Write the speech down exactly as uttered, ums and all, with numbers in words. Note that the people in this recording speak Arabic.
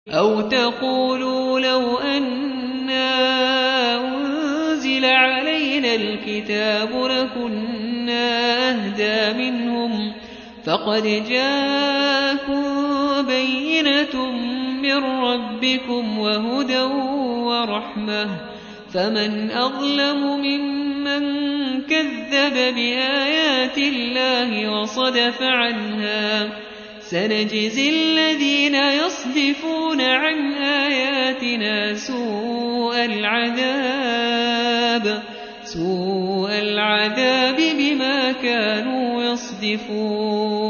أو تقولوا لو أنا أنزل علينا الكتاب لكنا أهدى منهم فقد جاءكم بينة من ربكم وهدى ورحمة فمن أظلم ممن كذب بآيات الله وصدف عنها سنجزي الذين يصدفون عن آياتنا سوء العذاب سوء العذاب بما كانوا يصدفون